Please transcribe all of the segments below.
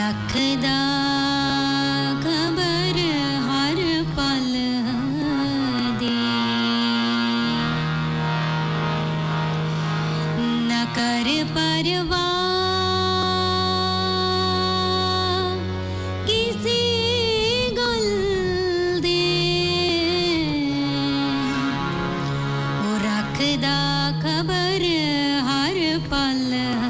रखदा खबर हर पल दी न कर परवाह किसी गल दी ओ रखदा खबर हर पल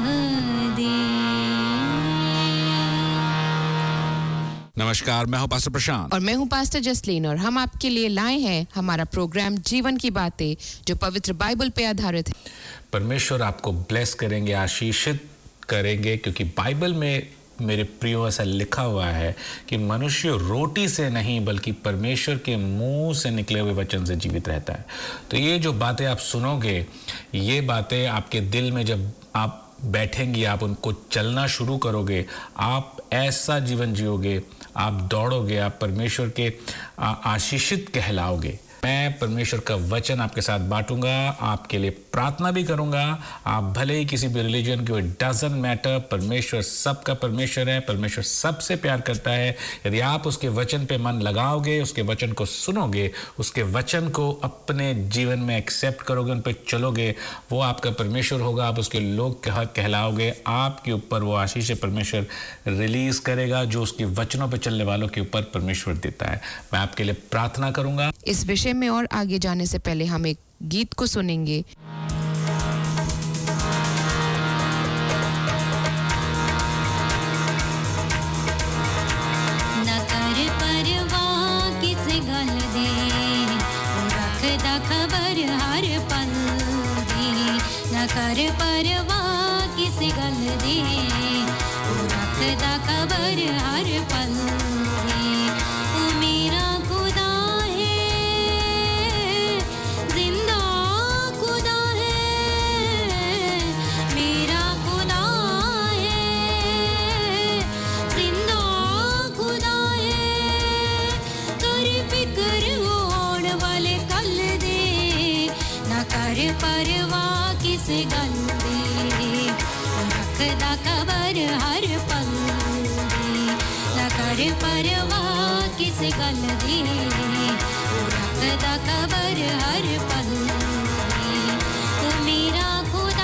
नमस्कार मैं हूं पास्टर प्रशांत और मैं हूं पास्टर जसलीन और हम आपके लिए लाए हैं हमारा प्रोग्राम जीवन की बातें जो पवित्र बाइबल पे आधारित है। परमेश्वर आपको ब्लेस करेंगे आशीषित करेंगे क्योंकि बाइबल में मेरे प्रियो ऐसा लिखा हुआ है कि मनुष्य रोटी से नहीं बल्कि परमेश्वर के मुंह से निकले हुए वचन से जीवित रहता है। तो ये जो बातें आप सुनोगे ये बातें आपके दिल में जब आप बैठेंगी आप उनको चलना शुरू करोगे आप ऐसा जीवन जियोगे आप दौड़ोगे आप परमेश्वर के आशीषित कहलाओगे। मैं परमेश्वर का वचन आपके साथ बांटूंगा आपके लिए प्रार्थना भी करूंगा। आप भले ही किसी भी रिलीजन के हो डजंट मैटर परमेश्वर सबका परमेश्वर है परमेश्वर सबसे प्यार करता है। यदि आप उसके वचन पे मन लगाओगे उसके वचन को सुनोगे उसके वचन को अपने जीवन में एक्सेप्ट करोगे उन पर चलोगे वो आपका परमेश्वर होगा आप उसके लोग कहलाओगे। आपके ऊपर वो आशीष परमेश्वर रिलीज करेगा जो उसके वचनों पर चलने वालों के ऊपर परमेश्वर देता है। मैं आपके लिए प्रार्थना करूंगा। इस विषय में और आगे जाने से पहले हम एक गीत को सुनेंगे। न कर परवाह किस गल दे रखदा खबर हर पल दी न कर परवाह किस गल दे रखदा खबर हर पल दी ओ मेरा खुदा परवाह किस गल दी रखदा खबर हर पल दी न कर परवाह किस गल दी रखदा खबर हर पल दी ओ मेरा खुदा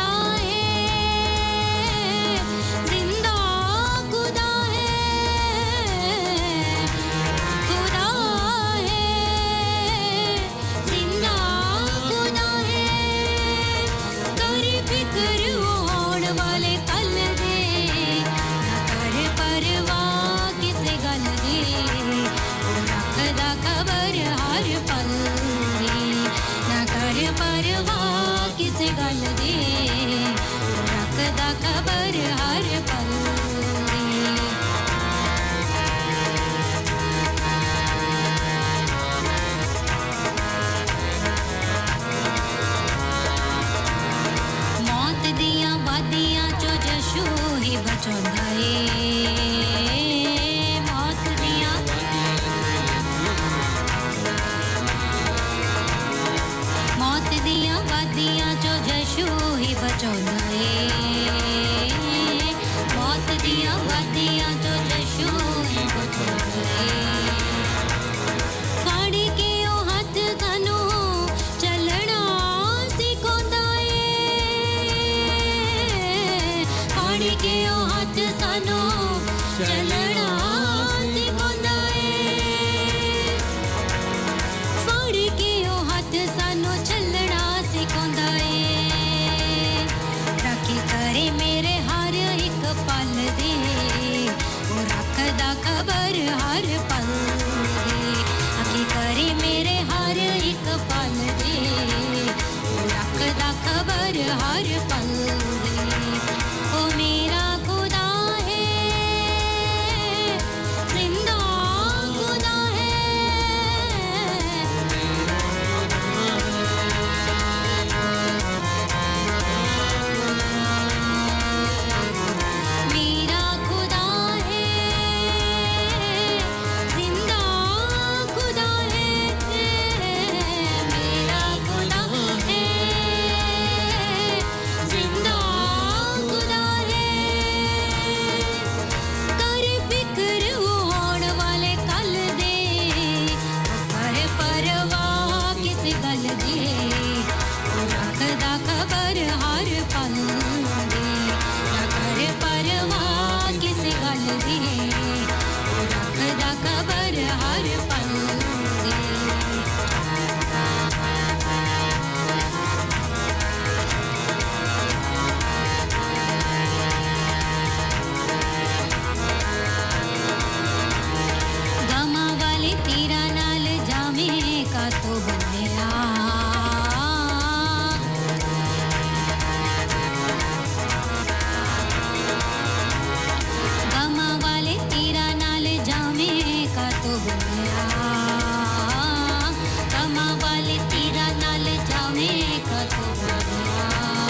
परवाह किस गल दी रखदा खबर हर पल मौत दियां वादियां चो जशू ही बचांदा वादियां जो जशू ही बचांदा है मौत दियां वादियां जो जशू ही बचांदा है फाड़ी के ओ हथ तनु चलना सिखांदा है फाड़ी के ओ हथ तनु चलना सिखांदा है फाड़ी के ओ हथ सानू चलना सिखांदा है राखी करे मेरे हर एक पल दे वो रखदा खबर हर पल दे राखी करे मेरे हर एक पल दे वो रखदा खबर हर पल दे ओ मेरा खुदा है जिंदा खुदा जिंदा खबर हर पल दी गमा वाले तेरा नाल जामे का तो बन्या गमा वाले तेरा नाल जामे का तो बन्या गमा वाले तेरा नाल जामे का तो बन्या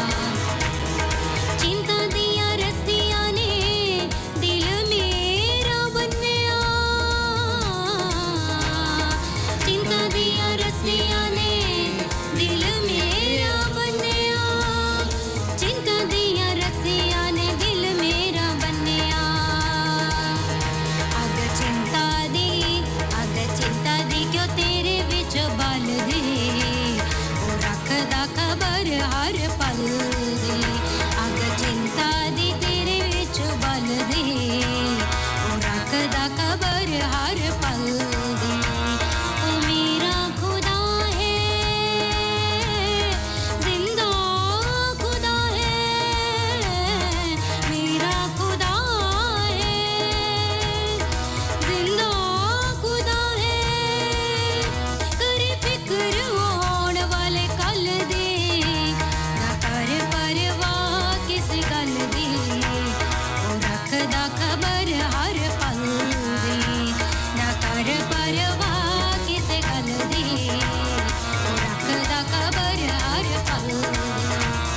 चिंता दिया रस्सियां ने दिल मेरा बन्या चिंता दिया रस्सियां ने दिल मेरा बन्या चिंता दिया रस्सियां ने दिल मेरा बन्या अग चिंता दी क्यों तेरे विच बल दे ओ रखदा खबर हर पल दी अग चिंता दी तेरे विच बल दे ओ रखदा खबर हर पल दी ओ मेरा खुदा है जिंदा खुदा है मेरा खुदा है जिंदा खुदा है करे फिक्र होने वाले कल दे ना कर परवाह किस गल दी ओ रखदा खबर हर पल दी ना कर परवाह किस गल दी ओ रखदा खबर हर पल दी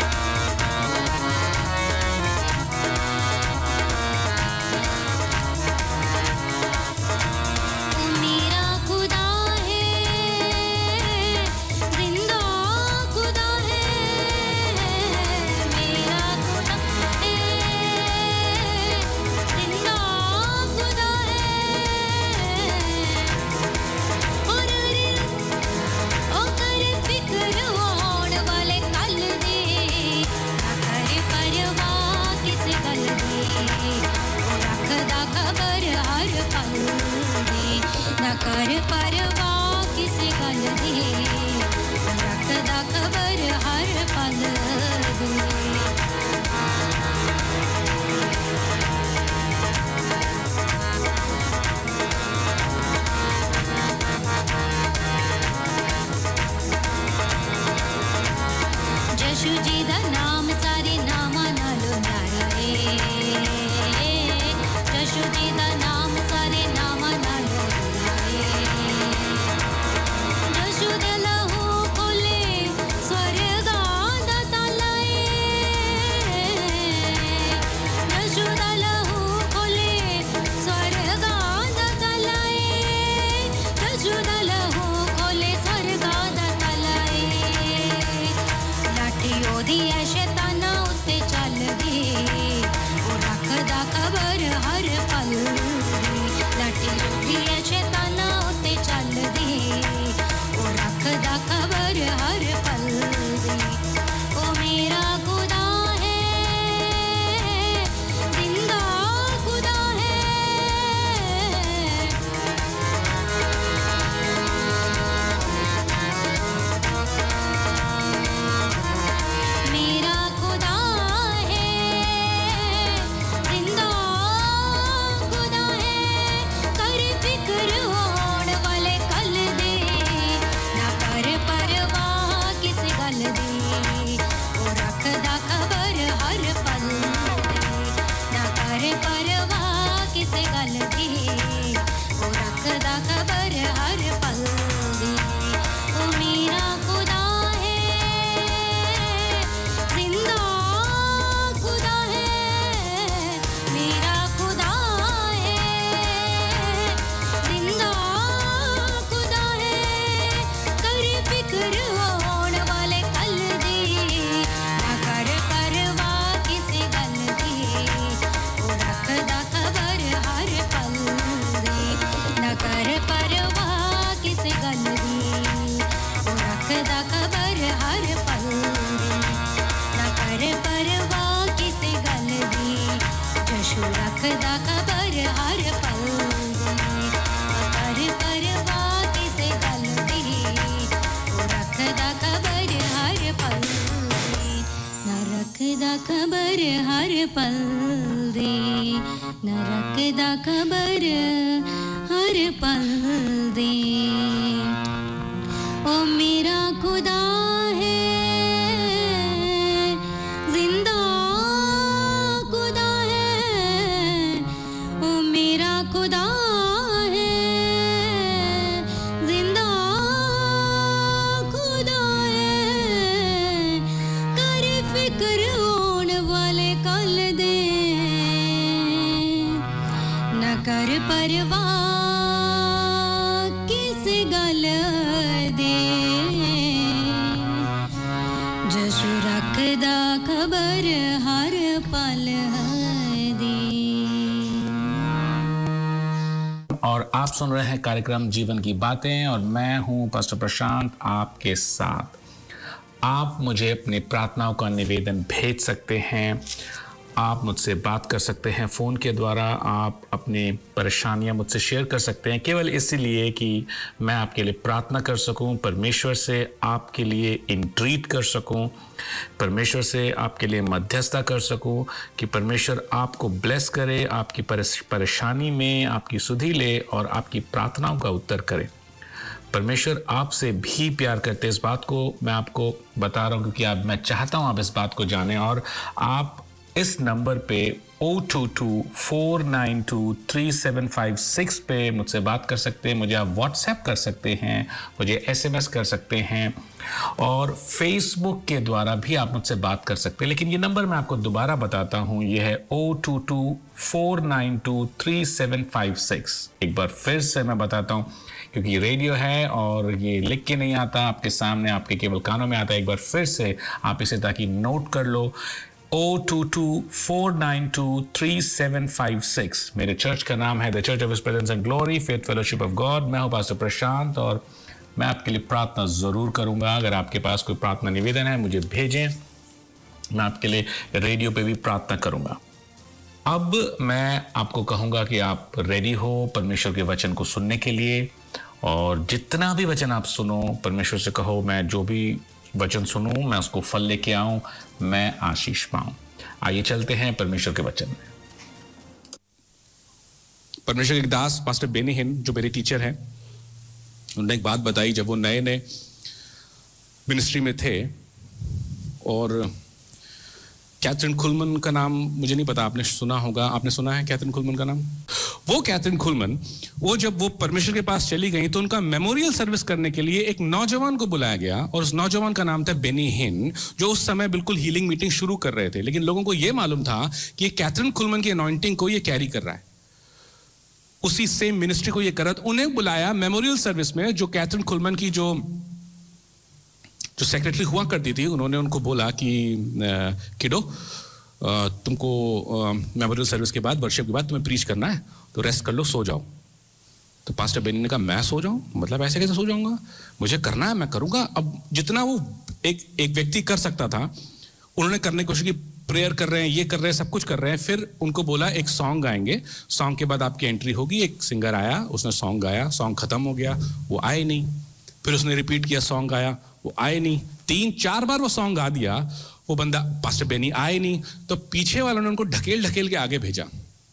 ओ मेरा खुदा है जिंदा खुदा है मेरा खुदा है जिंदा खुदा है और ओ करे फिक्र होने वाले कल दे ना करे परवाह किस गल दी ओ रखदा खबर हर पल दी ना कर परवाह किस गल दी ओ रखदा खबर हर पल दी जशु जी दा नाम सारे नामां नालों न्यारा है जशु जी दा नाम सारे नामां नालों न्यारा है जशु दे लहू खोले स्वर्गां दा ताला है जशु दा लहू खोले स्वर्गां दा ताला है जशु दा लहू खोले स्वर्गां दा ताला है लाठी ओदी ऐ शैताना उत्ते चलदी ओ रखदा खबर हर पल दी लाठी ओदी ऐ शैताना उत्ते चलदी ओ रखदा खबर हर पल दी ओ मेरा खुदा है जिंदा खुदा है मेरा खुदा है जिंदा खुदा है कर फिक्र होने वाले कल दे ना कर परवाह किस गल दी ओ रखदा खबर हर पल दी ना कर परवाह किस गल दी ओ रखदा खबर हर पल दी ओ मेरा खुदा है जिंदा खुदा है मेरा खुदा है जिंदा खुदा है कर फिक्र होने वाले कल दी ना कर परवाह किस गल दी ओ रखदा खबर हर पल दी ना कर परवाह किस गल दी ओ रखदा खबर हर पल दी ना कर परवाह किस गल दी जशु रखदा खबर हर पल दी परवाह किसे गल दी ओ रखदा खबर हर पल दी ना रखदा खबर हर पल दी ना रखदा खबर हर पल दी ओ मेरा खुदा है जिंदा खुदा है ओ मेरा खुदा है जिंदा खुदा है कर फिक्र होने वाले कल दे न कर परवाह किस गल दे जसु रखदा खबर हर पल दी और आप सुन रहे हैं कार्यक्रम जीवन की बातें और मैं हूं पास्टर प्रशांत आपके साथ। आप मुझे अपनी प्रार्थनाओं का निवेदन भेज सकते हैं, आप मुझसे बात कर सकते हैं फ़ोन के द्वारा, आप अपनी परेशानियां मुझसे शेयर कर सकते हैं, केवल इसीलिए कि मैं आपके लिए प्रार्थना कर सकूं, परमेश्वर से आपके लिए इंट्रीट कर सकूं, परमेश्वर से आपके लिए मध्यस्थता कर सकूं कि परमेश्वर आपको ब्लेस करे, आपकी परेशानी में आपकी सुधि ले और आपकी प्रार्थनाओं का उत्तर करे। परमेश्वर आपसे भी प्यार करते, इस बात को मैं आपको बता रहा हूँ क्योंकि मैं चाहता हूँ आप इस बात को जानें। और आप इस नंबर पे 022-492-3756 पे मुझसे बात कर सकते हैं, मुझे आप व्हाट्सएप कर सकते हैं, मुझे एसएमएस कर सकते हैं और फेसबुक के द्वारा भी आप मुझसे बात कर सकते हैं। लेकिन ये नंबर मैं आपको दोबारा बताता हूँ, ये है 022-492-3756। एक बार फिर से मैं बताता हूँ क्योंकि रेडियो है और ये लिख के नहीं आता आपके सामने, आपके केवल कानों में आता है। एक बार फिर से आप इसे ताकि नोट कर लो, 022-492-3756। मेरे चर्च का नाम है the church of his presence and glory faith fellowship of God. मैं हूं पास्टर प्रशांत और मैं आपके लिए प्रार्थना ज़रूर करूंगा। अगर आपके पास कोई प्रार्थना निवेदन है मुझे भेजें, मैं आपके लिए रेडियो पे भी प्रार्थना करूंगा। अब मैं आपको कहूंगा कि आप रेडी हो परमेश्वर के वचन को सुनने के लिए, और जितना भी वचन आप सुनो परमेश्वर से कहो मैं जो भी वचन सुनूं मैं उसको फल लेके आऊं, मैं आशीष पाऊं। आइए चलते हैं परमेश्वर के वचन में। परमेश्वर के दास पास्टर बेनी हिन जो मेरे टीचर हैं, उन्होंने एक बात बताई जब वो नए नए मिनिस्ट्री में थे। और कैथरीन कुलमन का नाम मुझे नहीं पता, आपने सुना होगा, आपने सुना है कैथरीन कुलमन का नाम? वो कैथरीन कुलमन जब वो परमेश्वर के पास चली गई तो उनका मेमोरियल सर्विस करने के लिए एक नौजवान को बुलाया गया और उस नौजवान का नाम था बेनी हिन, जो उस समय बिल्कुल हीलिंग मीटिंग शुरू कर रहे थे। लेकिन लोगों को यह मालूम था कि ये कैथरीन कुलमन की अनॉइंटिंग को ये कैरी कर रहा है, उसी सेम मिनिस्ट्री को ये कर रहा था। उन्हें बुलाया मेमोरियल सर्विस में, जो कैथरीन कुलमन की जो सेक्रेटरी हुआ करती थी, उन्होंने उनको बोला कि किडो तुमको मेमोरियल सर्विस के बाद, वर्शिप के बाद तुम्हें प्रीच करना है, तो रेस्ट कर लो, सो जाओ। तो पास्टर बेनी ने कहा मैं सो जाऊं? मतलब ऐसे कैसे सो जाऊंगा, मुझे करना है, मैं करूंगा। अब जितना वो एक व्यक्ति कर सकता था उन्होंने करने की कोशिश की, प्रेयर कर रहे हैं, ये कर रहे हैं, सब कुछ कर रहे हैं। फिर उनको बोला एक सॉन्ग गाएंगे, सॉन्ग के बाद आपकी एंट्री होगी। एक सिंगर आया, उसने सॉन्ग गाया, सॉन्ग खत्म हो गया, वो आए नहीं। फिर उसने रिपीट किया, सॉन्ग गाया, वो आए नहीं। 3-4 बार वो सॉन्ग गा दिया, वो बंदा पास्टर बेनी आए नहीं। तो पीछे वालों ने उनको ढकेल ढकेल के आगे भेजा।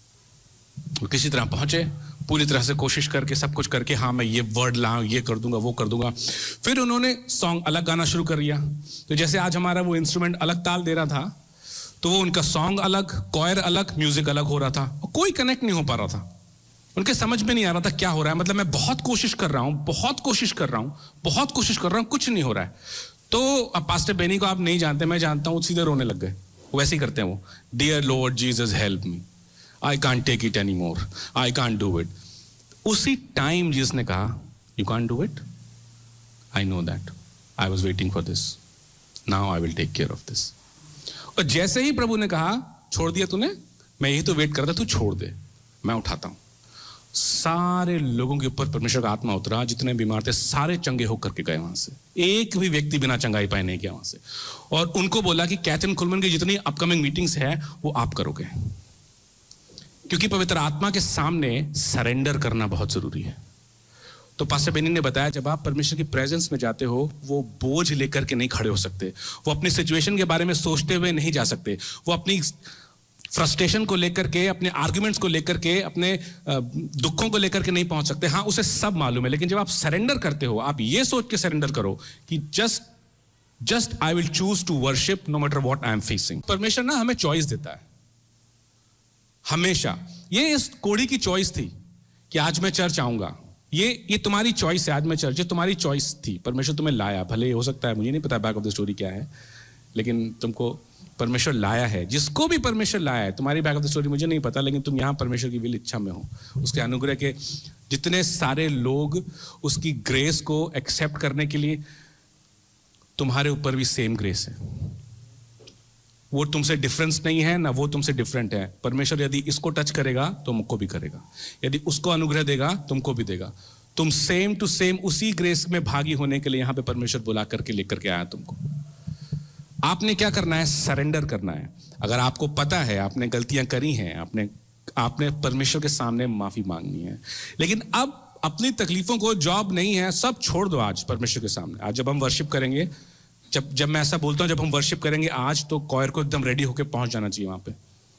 वो किसी तरह पहुंचे, पूरी तरह से कोशिश करके, सब कुछ करके, हाँ मैं ये वर्ड लाऊं, ये कर दूंगा, वो कर दूंगा। फिर उन्होंने सॉन्ग अलग गाना शुरू कर दिया। तो जैसे आज हमारा वो इंस्ट्रूमेंट अलग ताल दे रहा था, तो वो उनका सॉन्ग अलग, कॉयर अलग, म्यूजिक अलग हो रहा था, कोई कनेक्ट नहीं हो पा रहा था। उनके समझ में नहीं आ रहा था क्या हो रहा है। मतलब मैं बहुत कोशिश कर रहा हूं, बहुत कोशिश कर रहा हूं, बहुत कोशिश कर रहा हूं, कुछ नहीं हो रहा है। तो अब पास्टर बेनी को आप नहीं जानते, मैं जानता हूं, सीधे रोने लग गए। वो वैसे ही करते हैं वो, dear lord Jesus help me, I can't take it any more, I can't do it. उसी टाइम जीसस ने कहा you can't do it, I know that, I was waiting for this, now I will take care of this. और जैसे ही प्रभु ने कहा छोड़ दिया तूने, मैं यही तो वेट कर रहा था, तू छोड़ दे, मैं उठाता हूं। सारे लोगों के ऊपर परमेश्वर का आत्मा उतरा, जितने बीमार थे सारे चंगे होकर के गए वहां से। एक भी व्यक्ति बिना चंगाई पाए नहीं गया वहां से। और उनको बोला कि कैथरीन कुलमन की जितनी अपकमिंग मीटिंग्स है वो आप करोगे, क्योंकि पवित्र आत्मा के सामने सरेंडर करना बहुत जरूरी है। तो पास्टर बेनी ने बताया जब आप परमेश्वर की प्रेजेंस में जाते हो, वो बोझ लेकर के नहीं खड़े हो सकते, वो अपनी सिचुएशन के बारे में सोचते हुए नहीं जा सकते, वो अपनी फ्रस्ट्रेशन को लेकर के, अपने आर्गुमेंट्स को लेकर के, अपने दुखों को लेकर के नहीं पहुंच सकते। हाँ, उसे सब मालूम है, लेकिन जब आप सरेंडर करते हो, आप ये सोच के सरेंडर करो कि just I will choose to worship no matter what I am facing. परमेश्वर ना हमें चॉइस देता है हमेशा। ये इस कोड़ी की चॉइस थी कि आज मैं चर्च आऊंगा, ये तुम्हारी चॉइस है, आज मैं चर्च, ये तुम्हारी चॉइस थी। परमेश्वर तुम्हें लाया, भले हो सकता है, मुझे नहीं पता बैक ऑफ द स्टोरी क्या है, लेकिन तुमको परमेश्वर लाया है। जिसको भी परमेश्वर लाया है, तुम्हारी बैक ऑफ द स्टोरी मुझे नहीं पता, लेकिन तुम यहां परमेश्वर की विल इच्छा में हो। उसके अनुग्रह के जितने सारे लोग उसकी ग्रेस को एक्सेप्ट करने के लिए, तुम्हारे ऊपर भी सेम ग्रेस है। वो तुमसे डिफरेंस नहीं है, ना वो तुमसे डिफरेंट है। परमेश्वर यदि इसको टच करेगा तो मुझको भी करेगा, यदि उसको अनुग्रह देगा तुमको भी देगा। तुम सेम टू सेम उसी ग्रेस में भागी होने के लिए यहां पे परमेश्वर बुला करके लेकर के आया तुमको। आपने क्या करना है? सरेंडर करना है। अगर आपको पता है आपने गलतियां करी हैं, आपने परमेश्वर के सामने माफी मांगनी है। लेकिन अब अपनी तकलीफों को, जॉब नहीं है, सब छोड़ दो आज परमेश्वर के सामने। आज जब हम वर्शिप करेंगे, जब मैं ऐसा बोलता हूं जब हम वर्शिप करेंगे आज, तो कॉयर को एकदम रेडी होकर पहुंच जाना चाहिए वहां पे।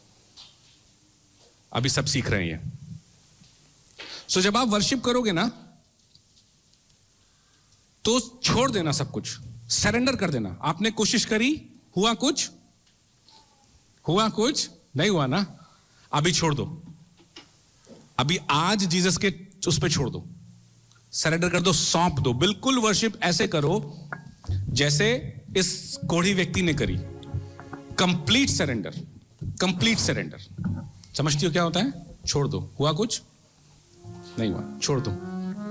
अभी सब सीख रहे हैं। सो जब आप वर्शिप करोगे ना, तो छोड़ देना सब कुछ, सरेंडर कर देना। आपने कोशिश करी, हुआ कुछ नहीं हुआ ना, अभी छोड़ दो। अभी आज जीसस के उस पे छोड़ दो, सरेंडर कर दो, सौंप दो। बिल्कुल वर्शिप ऐसे करो जैसे इस कोढ़ी व्यक्ति ने करी। Complete surrender, complete surrender. समझती हो क्या होता है? छोड़ दो। हुआ कुछ नहीं हुआ, छोड़ दो।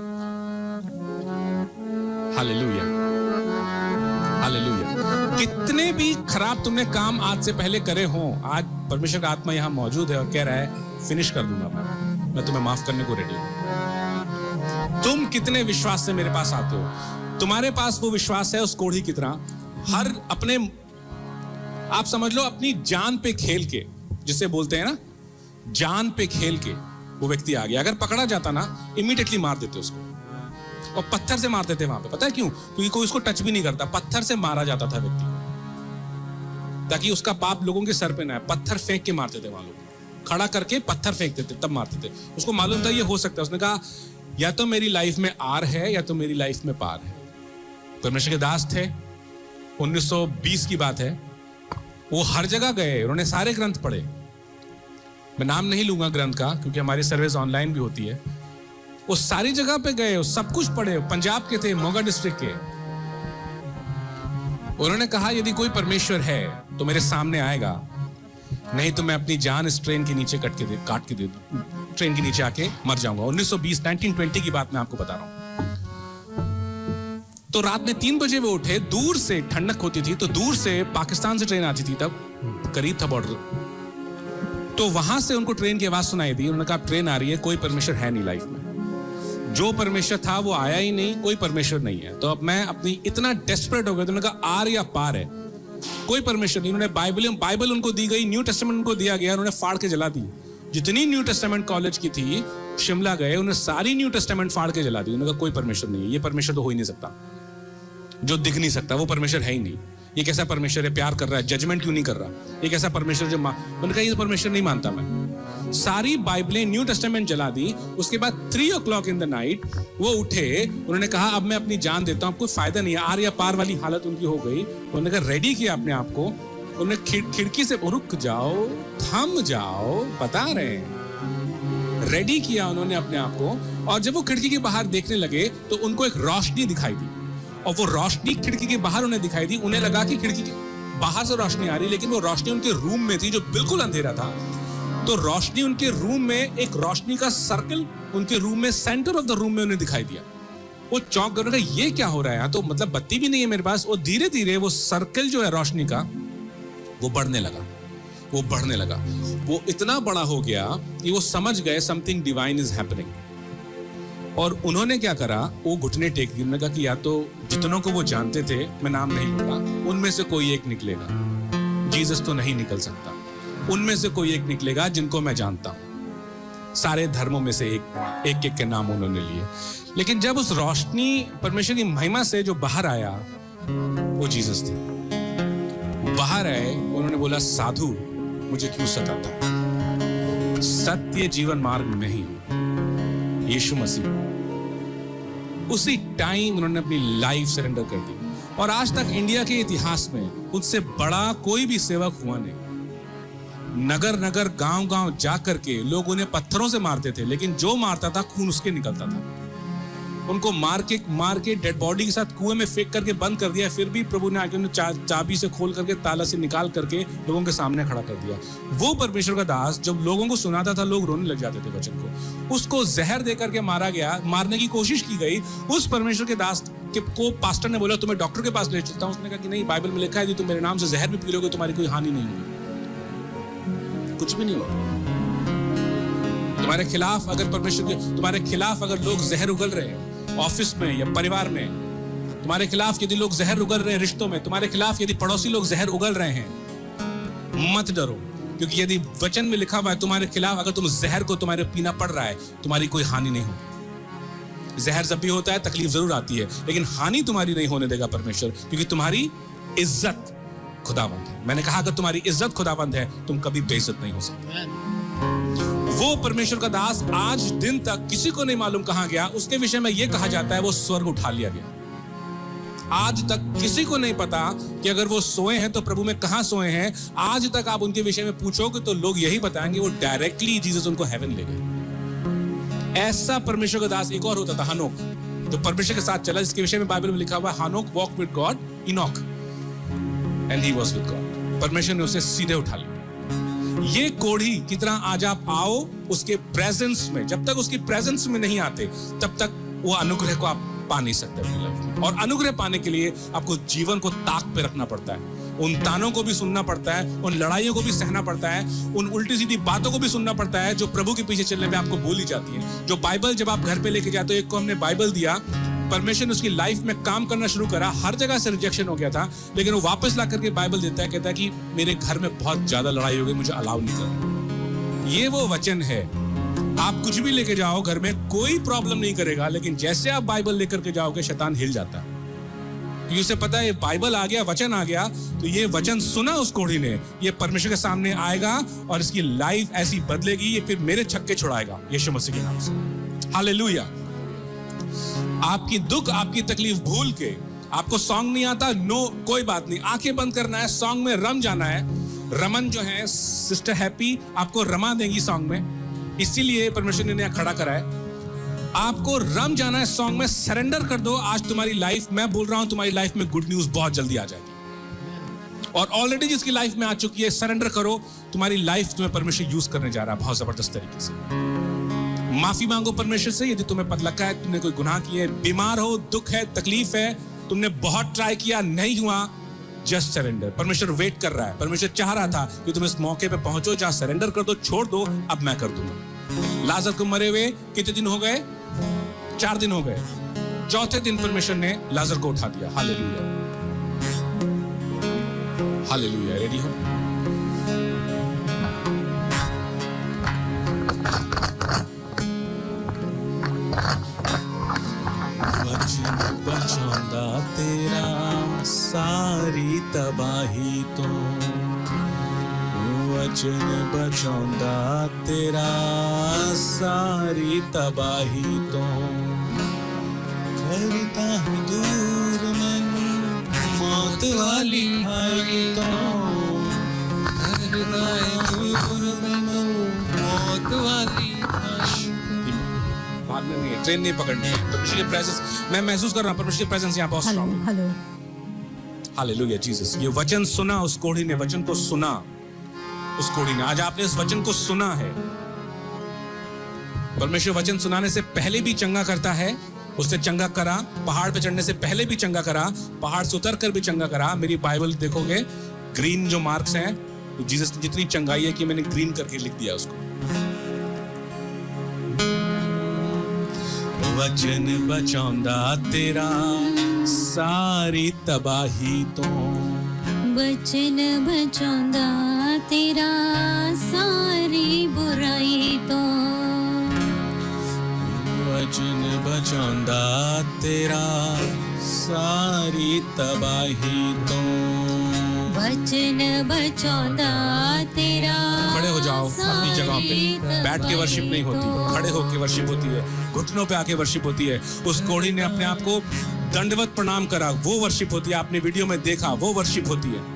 Hallelujah, hallelujah. कितने भी खराब तुमने काम आज से पहले करे हो, आज परमेश्वर का आत्मा यहां मौजूद है और कह रहा है फिनिश कर दूंगा मैं तुम्हें माफ करने को रेडी हूं। तुम कितने विश्वास से मेरे पास आते हो? तुम्हारे पास वो विश्वास है उस कोढ़ी की तरह। हर अपने, आप समझ लो अपनी जान पे खेल के, जिसे बोलते हैं ना, जान पे खेल के वो व्यक्ति आ गया। अगर पकड़ा जाता ना, इमीडिएटली मार देते उसको, और पत्थर से मारते थे वहां पे। पता है क्यों? क्योंकि कोई उसको टच भी नहीं करता, पत्थर से मारा जाता था व्यक्ति, ताकि उसका पाप लोगों के सर पे ना आए। पत्थर फेंक के मारते थे वहां लोग, खड़ा करके पत्थर फेंकते थे, तब मारते थे। उसको मालूम था ये हो सकता है। उसने कहा या तो मेरी लाइफ में आर है या तो मेरी लाइफ में पार है। परमेश्वर के दास थे, 1920 की बात है, वो हर जगह गए, उन्होंने सारे ग्रंथ पढ़े। मैं नाम नहीं लूंगा ग्रंथ का, क्योंकि हमारी सर्विस ऑनलाइन भी होती है। वो सारी जगह पे गए, वो सब कुछ पढ़े। पंजाब के थे, मोगा डिस्ट्रिक्ट के। उन्होंने कहा यदि कोई परमेश्वर है तो मेरे सामने आएगा, नहीं तो मैं अपनी जान इस ट्रेन के नीचे काट के दे ट्रेन के नीचे आके मर जाऊंगा। 1920 की बात मैं आपको बता रहा हूं। तो रात में 3 बजे वो उठे, दूर से ठंडक होती थी, तो दूर से पाकिस्तान से ट्रेन आती थी, तब करीब था बॉर्डर। तो वहां से उनको ट्रेन की आवाज सुनाई दी। उन्होंने कहा ट्रेन आ रही है, कोई परमेश्वर है नहीं लाइफ में। जो परमेश्वर था वो आया ही नहीं, कोई परमेश्वर नहीं है। तो अब मैं अपनी इतना डेस्परेट हो गया, तो उन्होंने कहा आर या पार है, कोई परमेश्वर नहीं। उन्होंने बाइबल उनको दी गई, न्यू टेस्टामेंट उनको दिया गया, उन्होंने फाड़ के जला दी। जितनी न्यू टेस्टामेंट कॉलेज की थी, शिमला गए, उन्होंने सारी न्यू टेस्टामेंट फाड़ के जला दी। उन्होंने कहा कोई परमेश्वर नहीं है, ये परमेश्वर तो हो ही नहीं सकता, जो दिख नहीं सकता, वो परमेश्वर है ही नहीं। ये कैसा परमेश्वर है, प्यार कर रहा है, जजमेंट क्यों नहीं कर रहा? ये कैसा परमेश्वर जो उन्होंने कहा ये परमेश्वर नहीं मानता मैं। सारी बाइबलें न्यू टेस्टामेंट जला दी। उसके बाद 3 o'clock इन द नाइट वो उठे, उन्होंने कहा अब मैं अपनी जान देता हूं, कोई फायदा नहीं है। आर या पार वाली हालत उनकी हो गई। उन्होंने कहा रेडी किया अपने आप को। उन्होंने खिड़की से, रुक जाओ, थम जाओ, बता रहे हैं, रेडी किया उन्होंने अपने आप को। और जब वो खिड़की के बाहर देखने लगे तो उनको एक रोशनी दिखाई दी, और वो रोशनी खिड़की के बाहर उन्हें दिखाई दी। उन्हें लगा कि खिड़की के बाहर से रोशनी आ रही, लेकिन वो रोशनी उनके रूम में थी, जो बिल्कुल अंधेरा था। तो रोशनी उनके रूम में, एक रोशनी का सर्कल उनके रूम में, सेंटर ऑफ द रूम में उन्हें दिखाई दिया। वो चौंक गए, उन्होंने कहा ये क्या हो रहा है? तो मतलब बत्ती भी नहीं है मेरे पास। और धीरे धीरे वो सर्कल जो है रोशनी का, वो बढ़ने लगा, वो बढ़ने लगा। वो इतना बड़ा हो गया कि वो समझ गए समथिंग डिवाइन इज हैपनिंग। और उन्होंने क्या करा, वो घुटने टेक दिए। उन्होंने कहा कि या तो जितनों को वो जानते थे, मैं नाम नहीं लूंगा, उनमें से कोई एक निकलेगा। जीसस तो नहीं निकल सकता। उनमें से कोई एक निकलेगा जिनको मैं जानता हूं। सारे धर्मों में से एक के नाम उन्होंने लिए। लेकिन जब उस रोशनी परमेश्वर की महिमा से जो बाहर आया वो जीसस थे। बाहर आए, उन्होंने बोला साधु मुझे क्यों सताता है? सत्य जीवन मार्ग में ही यीशु मसीह। उसी टाइम उन्होंने अपनी लाइफ सरेंडर कर दी और आज तक इंडिया के इतिहास में उनसे बड़ा कोई भी सेवक हुआ नहीं। नगर नगर गांव गांव जाकर के लोग उन्हें पत्थरों से मारते थे, लेकिन जो मारता था खून उसके निकलता था। उनको मार के डेड बॉडी के साथ कुएं में फेंक करके बंद कर दिया, फिर भी प्रभु ने आके उन्हें चाबी से खोल करके ताला से निकाल करके लोगों के सामने खड़ा कर दिया। वो परमेश्वर का दास जब लोगों को सुनाता था लोग रोने लग जाते थे वचन को। उसको जहर दे करके मारा गया, मारने की कोशिश की गई। उस परमेश्वर के दास को पास्टर ने बोला तुम्हें डॉक्टर के पास ले चलता हूं। उसने कहा कि नहीं, बाइबल में लिखा है कि तुम मेरे नाम से जहर भी पी लोगे तुम्हारी कोई हानि नहीं होगी, कुछ भी नहीं होगा। तुम्हारे खिलाफ अगर तुम्हारे खिलाफ अगर लोग जहर उगल रहे हैं ऑफिस में या परिवार में, तुम्हारे खिलाफ यदि लोग जहर उगल रहे हैं रिश्तों में, तुम्हारे खिलाफ यदि पड़ोसी लोग जहर उगल रहे हैं, मत डरो, क्योंकि यदि वचन में लिखा हुआ है तुम्हारे खिलाफ अगर तुम जहर को तुम्हारे पीना पड़ रहा है तुम्हारी कोई हानि नहीं होगी। जहर जब भी होता है तकलीफ जरूर आती है, लेकिन हानि तुम्हारी नहीं होने देगा परमेश्वर, क्योंकि तुम्हारी इज्जत खुदावंद है। मैंने कहा अगर तुम्हारी इज्जत खुदावंद है तुम कभी बेइज्जत नहीं हो सकते। वो परमेश्वर का दास आज दिन तक किसी को नहीं मालूम कहां गया। उसके विषय में यह कहा जाता है वो स्वर्ग उठा लिया गया। आज तक किसी को नहीं पता कि अगर वो सोए हैं तो प्रभु में कहां सोए हैं। आज तक आप उनके विषय में पूछोगे तो लोग यही बताएंगे वो डायरेक्टली जीसस उनको हेवन ले गए। ऐसा परमेश्वर का दास एक और होता था, हनोक, जो परमेश्वर के साथ चला, जिसके विषय में बाइबल में लिखा हुआ है हनोक walk with God, Enoch and he was with God. परमेश्वर ने उसे सीधे उठा लिया। ये कोढ़ी की तरह आज आप आओ उसके प्रेजेंस में। जब तक उसकी प्रेजेंस में नहीं आते तब तक वो अनुग्रह को आप पा नहीं सकते अपनी लाइफ में। और अनुग्रह पाने के लिए आपको जीवन को ताक पे रखना पड़ता है। उन तानों को भी सुनना पड़ता है, उन लड़ाइयों को भी सहना पड़ता है, उन उल्टी सीधी बातों को भी सुनना पड़ता है जो प्रभु के पीछे चलने में आपको बोली जाती है। जो बाइबल जब आप घर पे लेके जाते हो, एक को हमने बाइबल दिया, परमेश्वर ने उसकी लाइफ में काम करना शुरू करा, हर जगह से रिजेक्शन हो गया था, लेकिन वो वापस ला करके बाइबल देता है, कहता है कि मेरे घर में बहुत ज्यादा लड़ाई हो गई, मुझे अलाउ नहीं कर। ये वो वचन है। आप कुछ भी लेके जाओ घर में कोई प्रॉब्लम नहीं करेगा, लेकिन जैसे आप बाइबल लेकर के जाओगे शैतान हिल जाता है, क्योंकि उसे पता है ये बाइबल आ गया, वचन आ गया, तो ये वचन सुना उस कोढ़ी ने, ये परमेश्वर के सामने आएगा और इसकी लाइफ ऐसी बदलेगी, ये फिर मेरे छक्के छुड़ाएगा यीशु मसीह के नाम से। हालेलुया। आपकी दुख आपकी तकलीफ भूल के, आपको सॉन्ग नहीं आता, नो कोई बात नहीं, आंखें बंद करना है, सॉन्ग में रम जाना है। रमन जो है सिस्टर हैप्पी आपको रमा देंगी सॉन्ग में, इसीलिए परमेश्वर ने इन्हें खड़ा करा है। आपको रम जाना है सॉन्ग में, सरेंडर कर दो। आज तुम्हारी लाइफ, मैं बोल रहा हूं तुम्हारी लाइफ में गुड न्यूज बहुत जल्दी आ जाएगी। और ऑलरेडी जिसकी लाइफ में आ चुकी है, सरेंडर करो, तुम्हारी लाइफ तुम्हें परमेश्वर यूज करने जा रहा है बहुत जबरदस्त तरीके से। माफी मांगो परमेश्वर से यदि तुम्हें पता लगा है तुमने कोई गुनाह किए, बीमार हो, दुख है, तकलीफ है, तुमने बहुत ट्राई किया नहीं हुआ, जस्ट सरेंडर। परमेश्वर वेट कर रहा है। परमेश्वर चाह रहा था कि तुम इस मौके पे पहुंचो जहां सरेंडर कर दो, छोड़ दो, अब मैं कर दूंगा। लाजर को मरे हुए कितने दिन हो गए? 4 दिन हो गए। चौथे दिन परमेश्वर ने लाजर को उठा दिया। Hallelujah, hallelujah. रेडी हो? बचांदा तेरा सारी तबाही तो, वचन बचांदा तेरा सारी तबाही तो, करता है दूर मैनू मौत वाली खाई तो, करता है दूर मैनू मौत वाली खाई। भागना नहीं है, ट्रेन नहीं पकड़नी है। परमेश्वर की प्रेजेंस मैं महसूस कर रहा हूं, परमेश्वर की प्रेजेंस यहाँ बहुत स्ट्रांग है। Hello, hallelujah Jesus. ये वचन सुना उस कोढ़ी ने, वचन को सुना उस कोढ़ी ने। आज आपने इस वचन को सुना है। परमेश्वर वचन सुनाने से पहले भी चंगा करता है, उससे चंगा करा। पहाड़ पे चढ़ने से पहले भी चंगा करा, पहाड़ से उतर कर भी चंगा करा। मेरी बाइबल देखोगे ग्रीन जो मार्क्स हैं, तो जीसस की जितनी चंगाई है कि मैंने ग्रीन करके लिख दिया उसको। वचन बचांदा तेरा सारी तबाही तो, वचन बचांदा तेरा सारी बुराई तो, बचांदा तेरा सारी तबाही तो वचन बचांदा तेरा खड़े हो जाओ अपनी जगह पे बैठ के वर्शिप नहीं होती खड़े होके वर्शिप होती है घुटनों पे आके वर्शिप होती है उस कोढ़ी ने अपने आप को दंडवत प्रणाम करा वो वर्शिप होती है आपने वीडियो में देखा वो वर्शिप होती है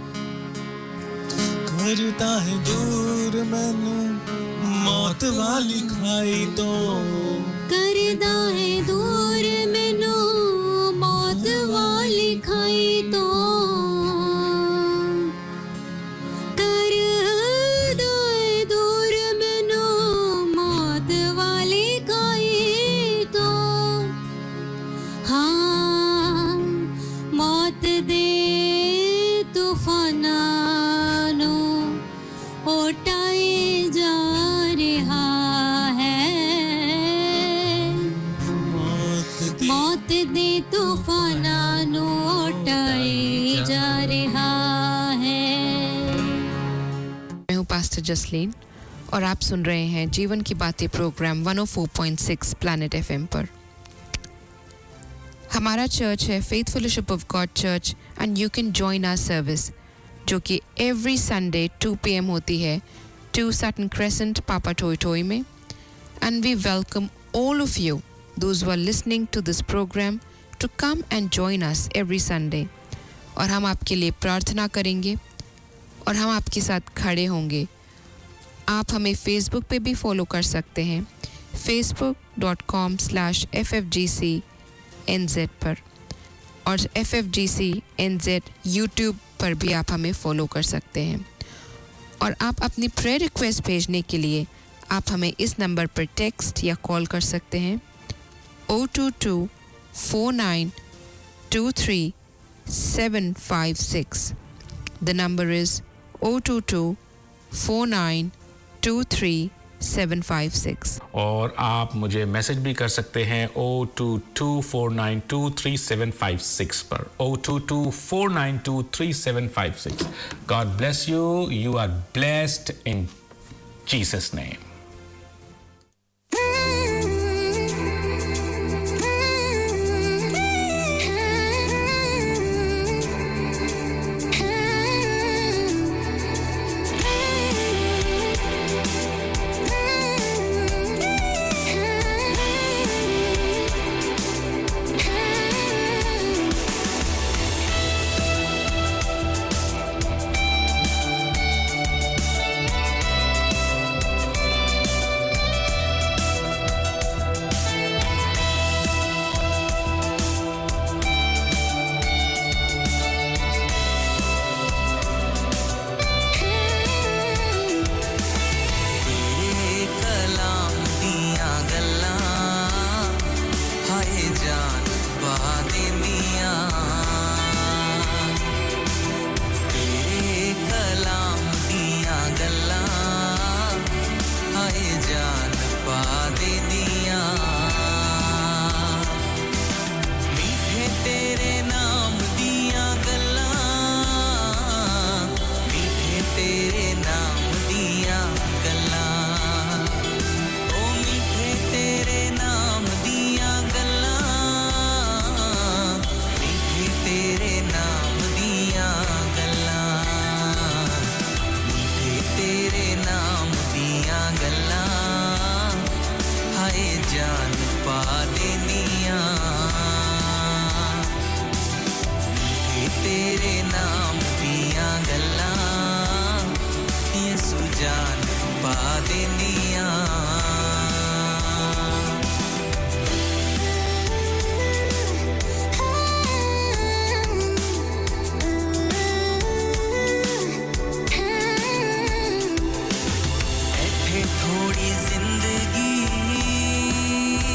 करता है दूर मैंने मौत वाली खाई तो करदा है दूर मैनू मौत वाली खाई तो करदा है दूर मैनू मौत वाली खाई तो हाँ मौत दे तूफानां नू ओटाए जा रहा है मौत दे तूफानां नू ओटाए जा रहा है मैं हूँ पास्टर जसलीन और आप सुन रहे हैं जीवन की बातें प्रोग्राम 104.6 प्लैनेट एफएम पर हमारा चर्च है faith fellowship of God church and you can join our service जो कि एवरी संडे 2 PM होती है 2 Sutton Crescent, Papa Toy Toy में and we welcome all of you those who are listening to this program to come and join us every Sunday और हम आपके लिए प्रार्थना करेंगे और हम आपके साथ खड़े होंगे आप हमें फेसबुक पे भी फॉलो कर सकते हैं facebook.com/ffgcnz पर और FFGCNZ यूट्यूब पर भी आप हमें फॉलो कर सकते हैं और आप अपनी प्रेयर रिक्वेस्ट भेजने के लिए आप हमें इस नंबर पर टेक्स्ट या कॉल कर सकते हैं 022-4923-756 The number is 022-4923-756 और आप मुझे मैसेज भी कर सकते हैं 02249233756 पर 02249233756 God bless you. You are blessed in Jesus' name. जान पा देनी